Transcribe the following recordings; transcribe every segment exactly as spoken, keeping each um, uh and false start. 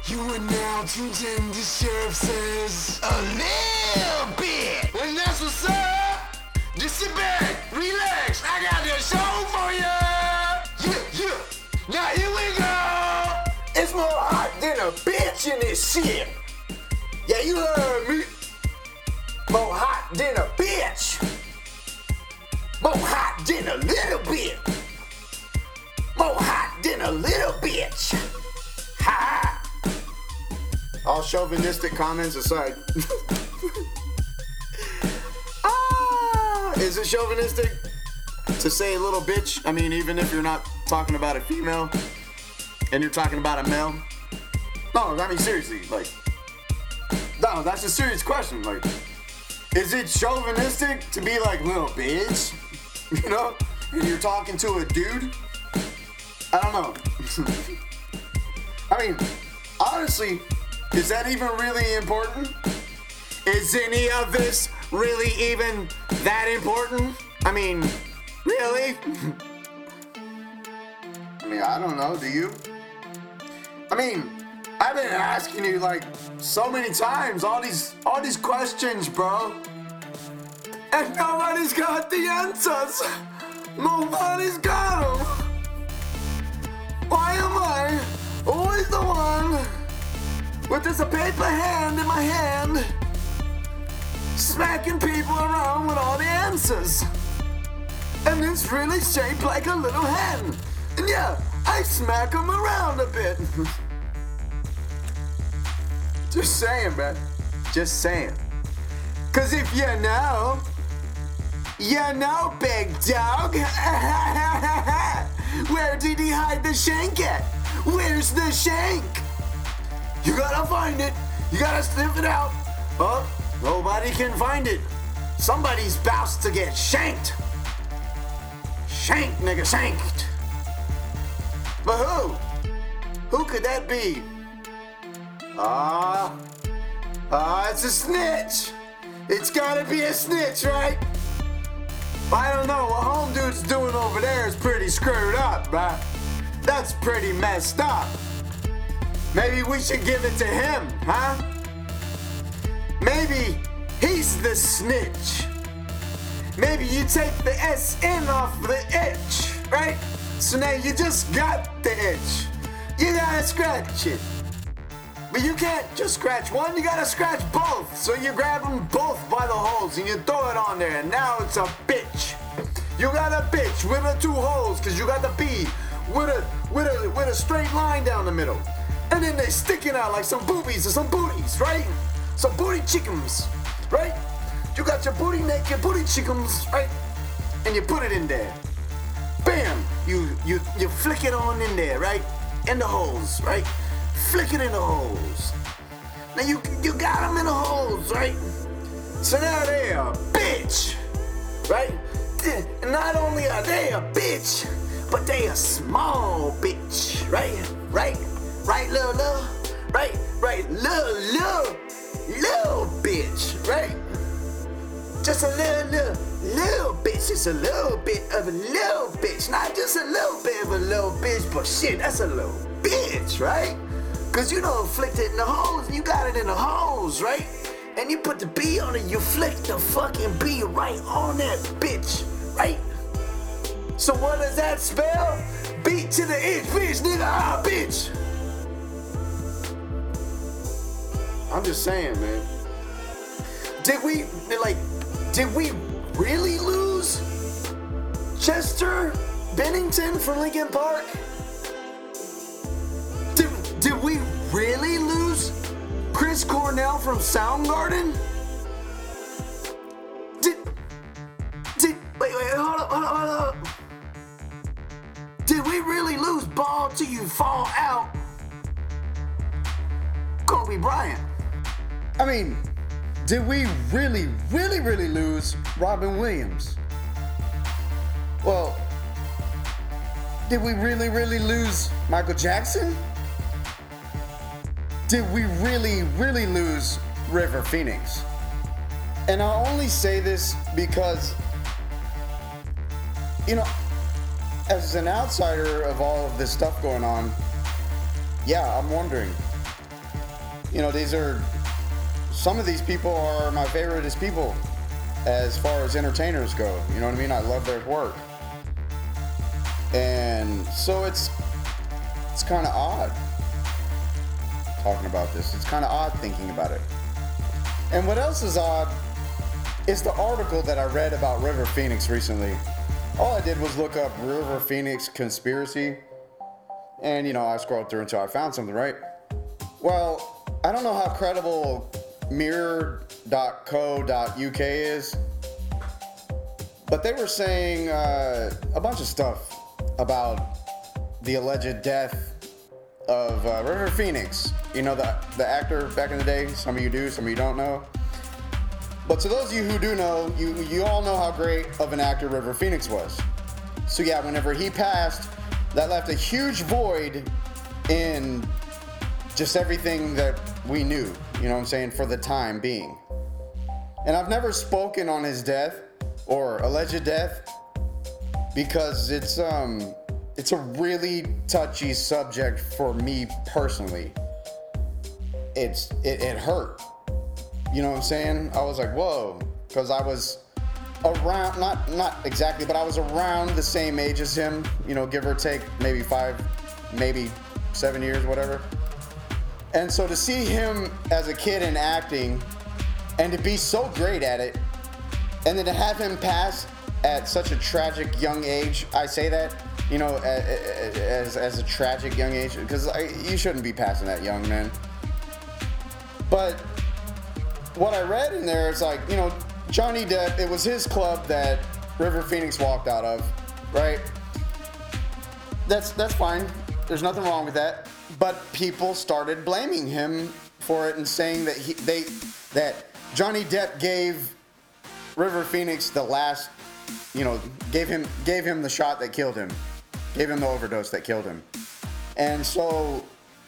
You are now tuned in to Sheriff Says a little bit. And that's what's up. Just sit back, relax. I got the show for you. Yeah, yeah. Now here we go. It's more hot than a bitch in this shit. Yeah, you heard me. More hot than a bitch. More hot than a little bit. More hot than a little bitch. Ha! All chauvinistic comments aside. ah, is it chauvinistic to say little bitch? I mean, even if you're not talking about a female and you're talking about a male? No, I mean, seriously, like, no, that's a serious question. Like, is it chauvinistic to be like little bitch? You know? And you're talking to a dude? I don't know. I mean, honestly, is that even really important? Is any of this really even that important? I mean, really? I mean, I don't know, do you? I mean, I've been asking you like so many times all these all these questions, bro. And nobody's got the answers. Nobody's got them. Why am I always the one with this paper hand in my hand, smacking people around with all the answers? And it's really shaped like a little hen. And yeah, I smack them around a bit. Just saying, man. Just saying. Cause if you know, you know, big dog. Where did he hide the shank at? Where's the shank? You gotta find it. You gotta sniff it out. Oh, nobody can find it. Somebody's about to get shanked. Shanked, nigga, shanked. But who? Who could that be? Ah, ah, it's a snitch. It's gotta be a snitch, right? I don't know, what home dude's doing over there is pretty screwed up, right? That's pretty messed up. Maybe we should give it to him, huh? Maybe he's the snitch. Maybe you take the S N off the itch, right? So now you just got the itch. You gotta scratch it. But you can't just scratch one, you gotta scratch both. So you grab them both by the holes and you throw it on there, and now it's a bitch. You got a bitch with the two holes, cause you got the B with a with a with a straight line down the middle. And then they sticking out like some boobies or some booties, right? Some booty chickens, right? You got your booty naked booty chickens, right? And you put it in there. Bam! You you you flick it on in there, right? In the holes, right? Flick it in the holes. Now you you got them in the holes, right? So now they're a bitch, right? And not only are they a bitch, but they a small bitch, right? Right? Right, little, little, right? Right, little, little, little bitch, right? Just a little, little, little bitch. Just a little bit of a little bitch. Not just a little bit of a little bitch, but shit, that's a little bitch, right? Cause you know, flicked it in the holes, and you got it in the holes, right? And you put the B on it, you flick the fucking B right on that bitch, right? So what does that spell? B to the itch, bitch, nigga, ah, bitch. I'm just saying, man. Did we, like, did we really lose Chester Bennington from Linkin Park? Did, did we really lose Chris Cornell from Soundgarden? Did, did, wait, wait, hold up, hold up, hold up. Did we really lose Ball Till You Fall Out? Kobe Bryant. I mean, did we really, really, really lose Robin Williams? Well, did we really, really lose Michael Jackson? Did we really, really lose River Phoenix? And I only say this because, you know, as an outsider of all of this stuff going on, yeah, I'm wondering, you know, these are, some of these people are my favoriteest people as far as entertainers go. You know what I mean? I love their work. And so it's, it's kind of odd talking about this. It's kind of odd thinking about it. And what else is odd is the article that I read about River Phoenix recently. All I did was look up River Phoenix conspiracy. And, you know, I scrolled through until I found something, right? Well, I don't know how credible mirror dot co dot U K is, but they were saying uh, a bunch of stuff about the alleged death of uh, River Phoenix. You know, the, the actor back in the day. Some of you do, some of you don't know. But to those of you who do know, you, you all know how great of an actor River Phoenix was. So yeah, whenever he passed, that left a huge void in just everything that we knew, you know what I'm saying, for the time being. And I've never spoken on his death or alleged death because it's um it's a really touchy subject for me personally. It's it, it hurt. You know what I'm saying? I was like, whoa, because I was around, not not exactly, but I was around the same age as him, you know, give or take maybe five, maybe seven years, whatever. And so to see him as a kid in acting and to be so great at it, and then to have him pass at such a tragic young age, I say that, you know, as, as a tragic young age, because you shouldn't be passing that young, man. But what I read in there is like, you know, Johnny Depp, it was his club that River Phoenix walked out of, right? That's that's fine. There's nothing wrong with that. But people started blaming him for it and saying that he they that Johnny Depp gave River Phoenix the last, you know, gave him gave him the shot that killed him. Gave him the overdose that killed him. And so,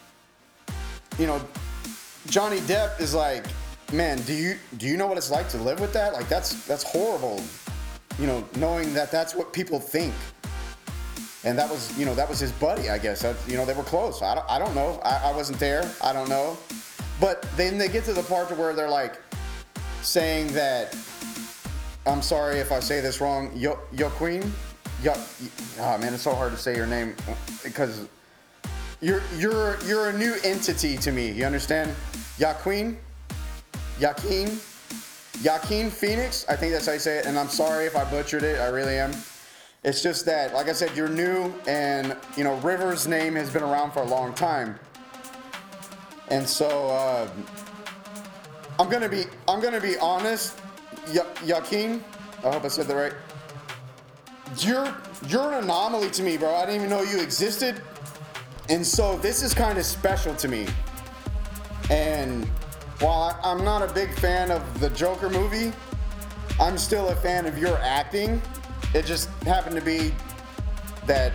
you know, Johnny Depp is like, man, do you do you know what it's like to live with that? Like, that's that's horrible. You know, knowing that that's what people think. And that was, you know, that was his buddy, I guess. That, you know, they were close. I don't, I don't know. I, I wasn't there. I don't know. But then they get to the part where they're like saying that, I'm sorry if I say this wrong, Yo, Joaquin? Yo, oh man, it's so hard to say your name because you're you're you're a new entity to me. You understand? Joaquin? Joaquin? Joaquin Phoenix? I think that's how you say it. And I'm sorry if I butchered it. I really am. It's just that, like I said, you're new, and, you know, River's name has been around for a long time. And so, uh, I'm gonna be, I'm gonna be honest, jo- Joaquin, I hope I said that right. You're, you're an anomaly to me, bro. I didn't even know you existed. And so this is kind of special to me. And while I, I'm not a big fan of the Joker movie, I'm still a fan of your acting. It just happened to be that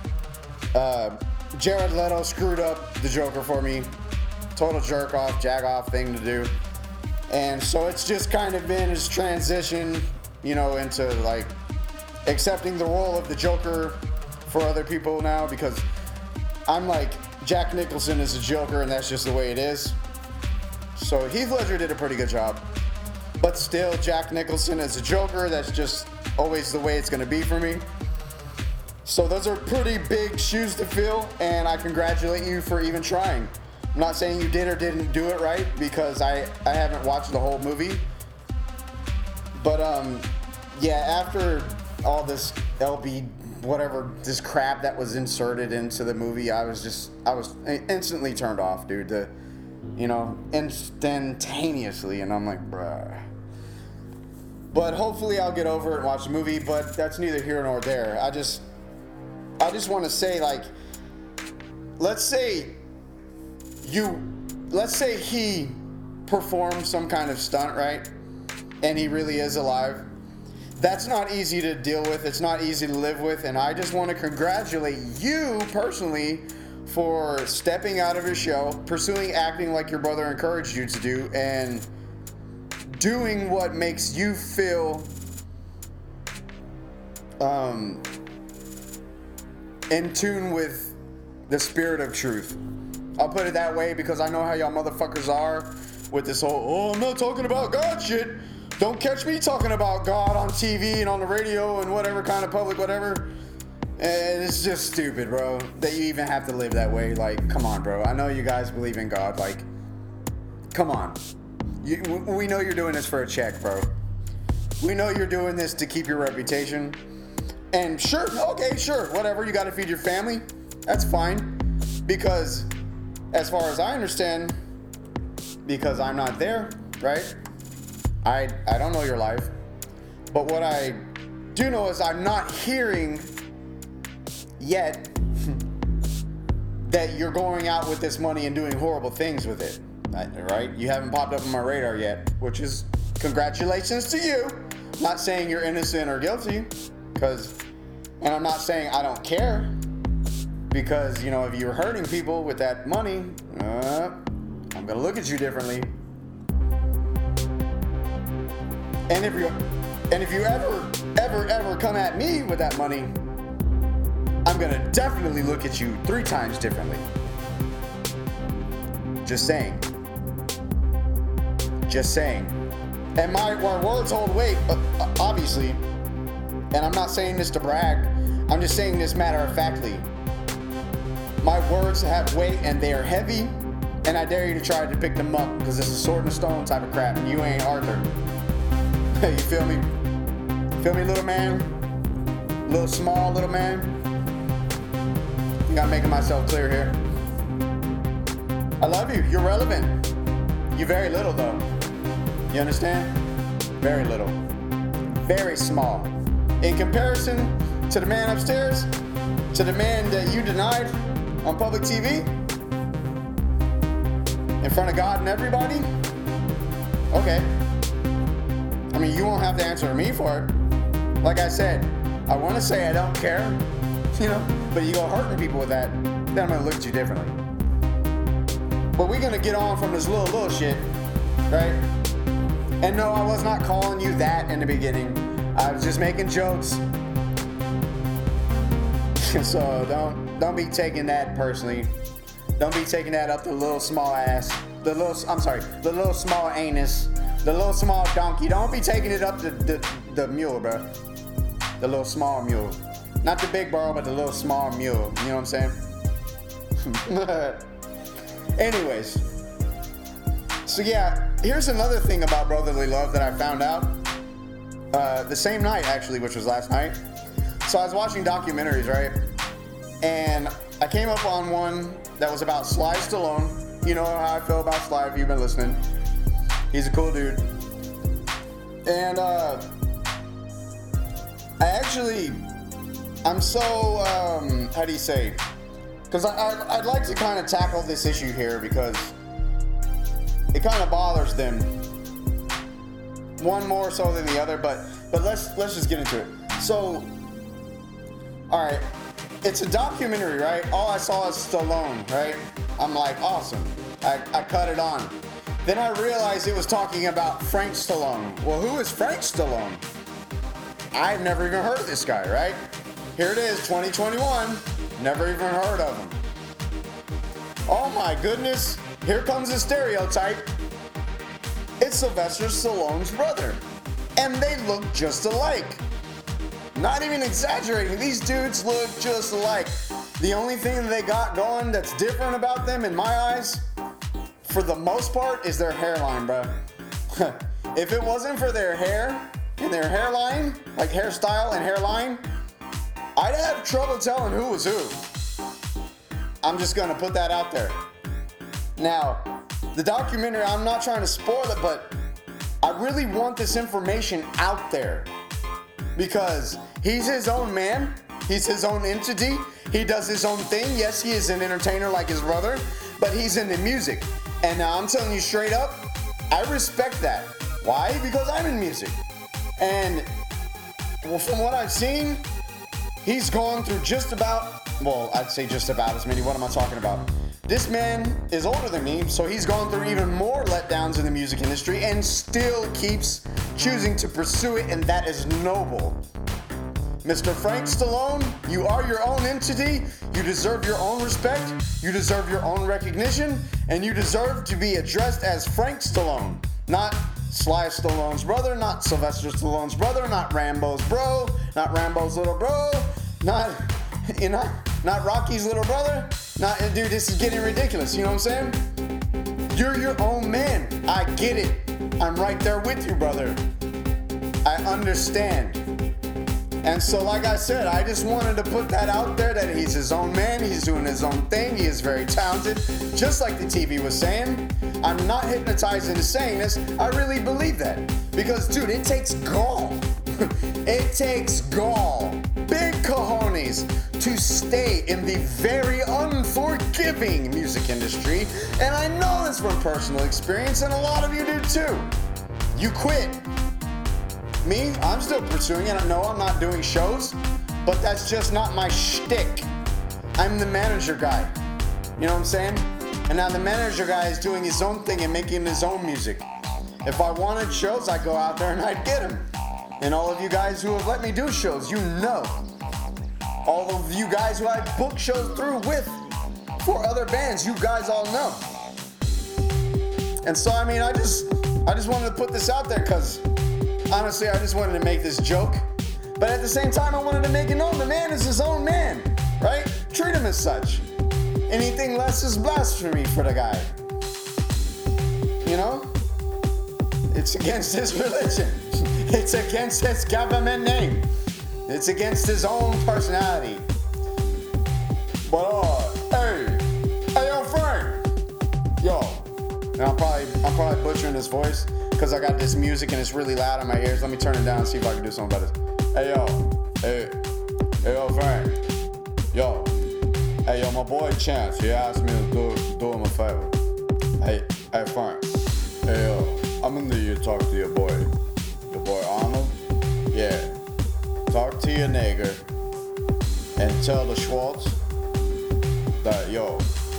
uh, Jared Leto screwed up the Joker for me. Total jerk off, jag off thing to do. And so it's just kind of been his transition, you know, into like accepting the role of the Joker for other people now, because I'm like, Jack Nicholson is a Joker and that's just the way it is. So Heath Ledger did a pretty good job. But still, Jack Nicholson as a Joker, that's just always the way it's going to be for me. So those are pretty big shoes to fill, and I congratulate you for even trying. I'm not saying you did or didn't do it right, because I, I haven't watched the whole movie. But um, yeah, after all this L B, whatever, this crap that was inserted into the movie, I was just, I was instantly turned off, dude. The, you know, instantaneously, and I'm like, bruh. But hopefully I'll get over it and watch the movie, but that's neither here nor there. I just, I just want to say, like, let's say you, let's say he performed some kind of stunt, right? And he really is alive. That's not easy to deal with. It's not easy to live with. And I just want to congratulate you personally for stepping out of your shell, pursuing acting like your brother encouraged you to do, and doing what makes you feel um, in tune with the spirit of truth. I'll put it that way because I know how y'all motherfuckers are with this whole, oh, I'm not talking about God shit. Don't catch me talking about God on T V and on the radio and whatever kind of public whatever. And it's just stupid, bro, that you even have to live that way. Like, come on, bro. I know you guys believe in God. Like, come on. You, we know you're doing this for a check, bro. We know you're doing this to keep your reputation. And sure, okay, sure, whatever. You got to feed your family. That's fine. Because as far as I understand, because I'm not there, right? I I don't know your life. But what I do know is I'm not hearing yet that you're going out with this money and doing horrible things with it, right? You haven't popped up on my radar yet, which is congratulations to you. I'm not saying you're innocent or guilty, because, and I'm not saying I don't care, because, you know, if you're hurting people with that money, uh, I'm gonna look at you differently. And if you and if you ever, ever, ever come at me with that money, I'm gonna definitely look at you three times differently. Just saying. Just saying. And my, my words hold weight, uh, obviously. And I'm not saying this to brag. I'm just saying this matter of factly. My words have weight and they are heavy. And I dare you to try to pick them up, because it's a sword and a stone type of crap. And you ain't Arthur. You feel me? Feel me, little man? Little small little man? I think I'm making myself clear here. I love you. You're relevant. You're very little, though. You understand? Very little. Very small. In comparison to the man upstairs, to the man that you denied on public T V, in front of God and everybody, okay. I mean, you won't have to answer to me for it. Like I said, I want to say I don't care, you know, but you go hurting people with that, then I'm going to look at you differently. But we're going to get on from this little, little shit, right? And no, I was not calling you that in the beginning. I was just making jokes. So don't, don't be taking that personally. Don't be taking that up the little small ass, the little, I'm sorry, the little small anus, the little small donkey. Don't be taking it up the, the, the mule, bro. The little small mule. Not the big burro, but the little small mule. You know what I'm saying? Anyways. So yeah, here's another thing about brotherly love that I found out. Uh, the same night, actually, which was last night. So I was watching documentaries, right? And I came up on one that was about Sly Stallone. You know how I feel about Sly if you've been listening. He's a cool dude. And uh, I actually, I'm so, um, how do you say? Because I, I, I'd like to kind of tackle this issue here because it kind of bothers them. One more so than the other, but but let's let's just get into it. So, all right, it's a documentary, right? All I saw is Stallone, right? I'm like, awesome. I, I cut it on. Then I realized it was talking about Frank Stallone. Well, who is Frank Stallone? I've never even heard of this guy, right? Here it is, twenty twenty-one. Never even heard of him. Oh my goodness, here comes a stereotype. It's Sylvester Stallone's brother. And they look just alike. Not even exaggerating, these dudes look just alike. The only thing that they got going that's different about them in my eyes, for the most part, is their hairline, bro. If it wasn't for their hair and their hairline, like hairstyle and hairline, I'd have trouble telling who was who. I'm just gonna put that out there. Now, the documentary, I'm not trying to spoil it, but I really want this information out there because he's his own man. He's his own entity. He does his own thing. Yes, he is an entertainer like his brother, but he's into music. And now I'm telling you straight up, I respect that. Why? Because I'm in music. And well, from what I've seen, he's gone through just about, well, I'd say just about as many. What am I talking about? This man is older than me, so he's gone through even more letdowns in the music industry and still keeps choosing to pursue it, and that is noble. Mister Frank Stallone, you are your own entity. You deserve your own respect. You deserve your own recognition. And you deserve to be addressed as Frank Stallone. Not Sly Stallone's brother, not Sylvester Stallone's brother, not Rambo's bro, not Rambo's little bro, not, you know, not Rocky's little brother. Not, dude, this is getting ridiculous. You know what I'm saying? You're your own man. I get it. I'm right there with you, brother. I understand. And so, like I said, I just wanted to put that out there that he's his own man. He's doing his own thing. He is very talented. Just like the T V was saying. I'm not hypnotized into saying this. I really believe that. Because, dude, it takes gall. It takes gall. Big cojones to stay in the very unforgiving music industry. And I know this from personal experience, and a lot of you do too. You quit. Me, I'm still pursuing it. I know I'm not doing shows, but that's just not my shtick. I'm the manager guy. You know what I'm saying? And now the manager guy is doing his own thing and making his own music. If I wanted shows, I'd go out there and I'd get them. And all of you guys who have let me do shows, you know. All of you guys who I book shows through with for other bands, you guys all know. And so, I mean, I just, I just wanted to put this out there because honestly, I just wanted to make this joke. But at the same time, I wanted to make it known the man is his own man, right? Treat him as such. Anything less is blasphemy for the guy. You know? It's against his religion. It's against his government name. It's against his own personality. But, uh, hey, hey, yo, Frank. Yo. And I'm probably, I'm probably butchering his voice because I got this music and it's really loud in my ears. Let me turn it down and see if I can do something about this. Hey, yo. Hey. Hey, yo, Frank. Yo. Hey, yo, my boy Chance, he asked me to do, do him a favor. Hey, hey, Frank. Hey, yo. I'm gonna need you to talk to your boy. Your boy Arnold? Yeah. Talk to your nigger and tell the Schwartz that, yo,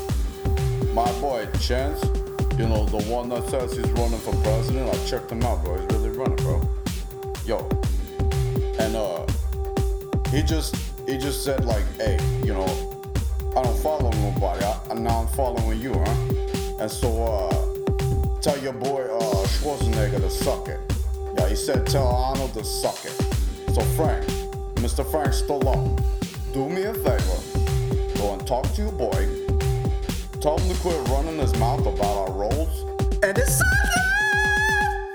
my boy Chance, you know, the one that says he's running for president, I checked him out, bro. He's really running, bro. Yo. And, uh, he just, he just said, like, hey, you know, I don't follow nobody. I, and now I'm following you, huh? And so, uh, tell your boy, uh, Schwarzenegger to suck it. Yeah, he said tell Arnold to suck it. So, Frank, Mister Frank Stallone, do me a favor. Go and talk to your boy. Tell him to quit running his mouth about our roles. And to suck it!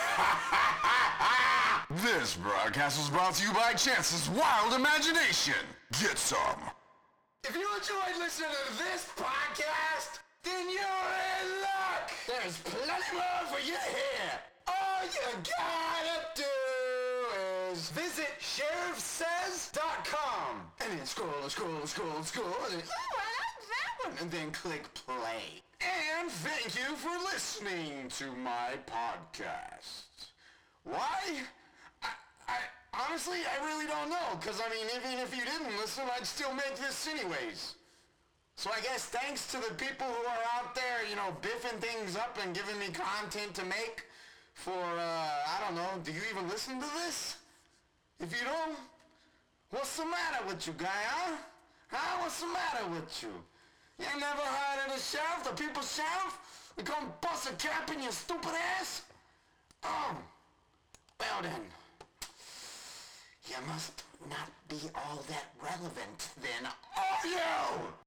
This broadcast was brought to you by Chance's Wild Imagination. Get some. If you enjoyed listening to this podcast, then you're in luck. There's plenty more for you to hear. All you gotta do is visit sheriff says dot com and then scroll, scroll, scroll, scroll, and then, oh, I like that one, and then click play. And thank you for listening to my podcast. Why? I, I honestly, I really don't know, because, I mean, even if you didn't listen, I'd still make this anyways. So I guess thanks to the people who are out there, you know, biffing things up and giving me content to make for, uh, I don't know, do you even listen to this? If you don't, what's the matter with you, guy, huh? Huh? What's the matter with you? You ain't never heard of the sheriff, the people's sheriff? We gonna bust a cap in your stupid ass? Oh, well then. You must not be all that relevant then, are you?